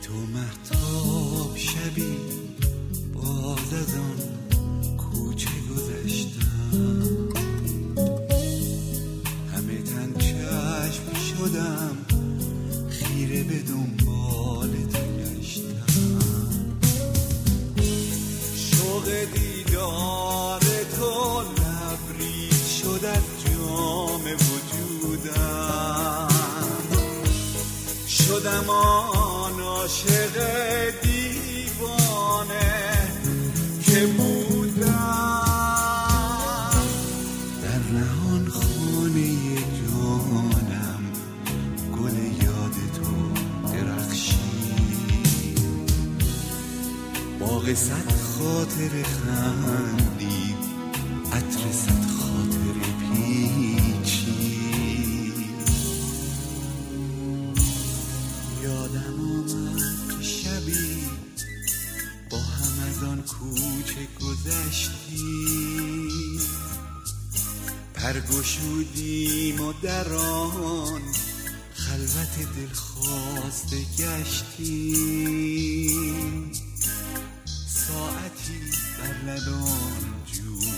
تو مهتاب شبی باز از آن کوچه گذشتم، همه تن چشم شدم خیره به دنبال تو گشتم، شوق دیدار تو لبریز شد از جام وجودم، شدم آن عاشق دیوانه که بودم، در نهان خانه جانم گل یاد تو درخشید، باغ صد خاطر خندید، عطر صد خاطر پیچید، یادم آمد که شبی با هم از آن کوچه گذشتیم، پرگشودیم و در آن خلوت دلخواسته گشتیم، ساعتی بر لبان جوی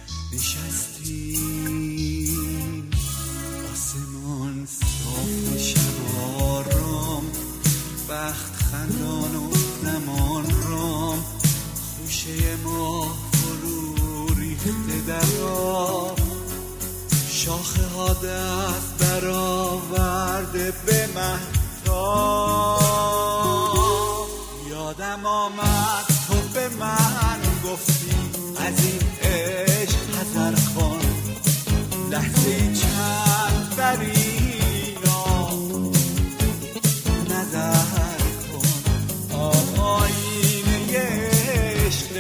نشستیم، آسمان صاف شب آرام، بخت خندان و زمان رام، خوشه ما فرو ریخته در آب، شاخه ها دست برآورده به مهتاب، یادم آمد تو به من گفتی از این عشق حذر کن، لحظه چند بر اینا نظر کن، آینه عشق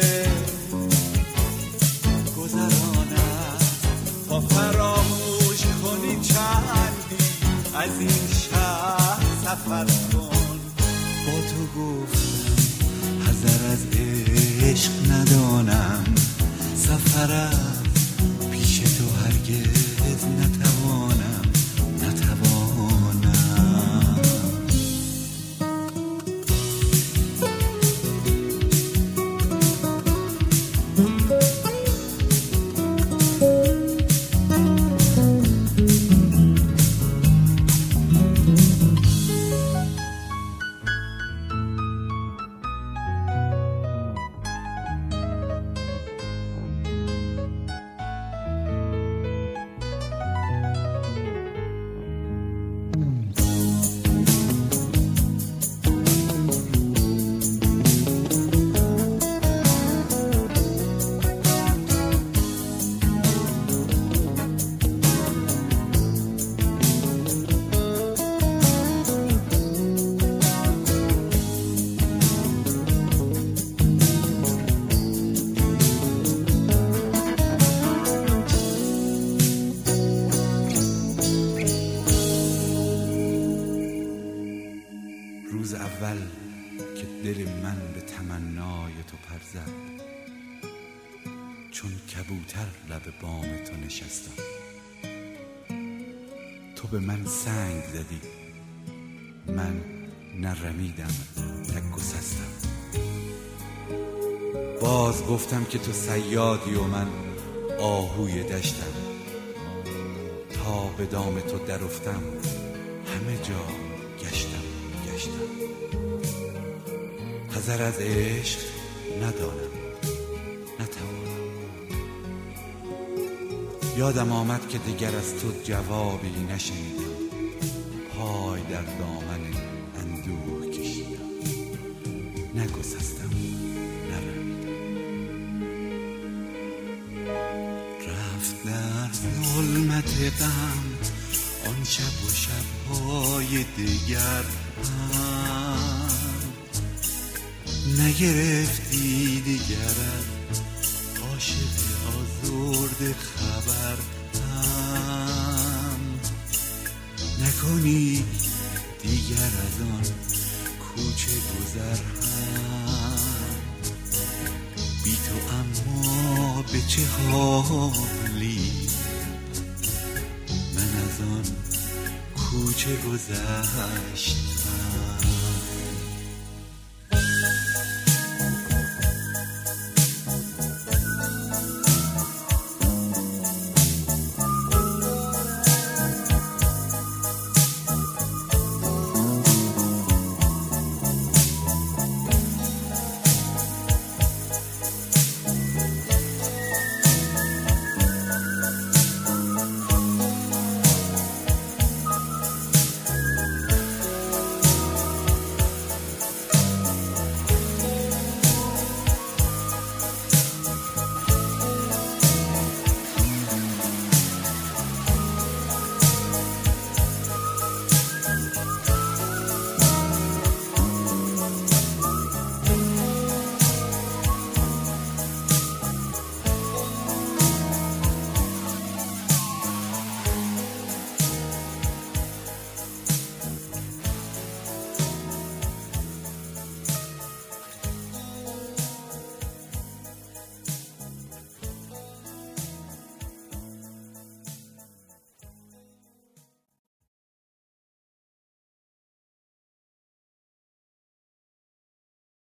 گذران است تا فراموش کنی چندی از این شهر سفر کن، با تو گفتم حذر از عشق ندانم، سفرم پیش تو هرگز نتوانم. روز اول که دل من به تمنای تو پر زد، چون کبوتر لب بام تو نشستم، تو به من سنگ زدی، من نرمیدم نگسستم، باز گفتم که تو صیادی و من آهوی دشتم، تا به دام تو در افتم همه جا گشتم. حذر از عشق ندانم، نتوانم. یادم آمد که دیگر از تو جوابی نشنیدم، پای در دامن اندوه کشیدم، نگسستم نرمیدم. رفت در ظلمت غم آن شب و شب‌های دیگر هم، نگرفتی دیگر از عاشق آزرده خبر هم، نکنی دیگر از آن کوچه گذر هم، بی تو اما به چه حالی من از آن کوچه گذشتم.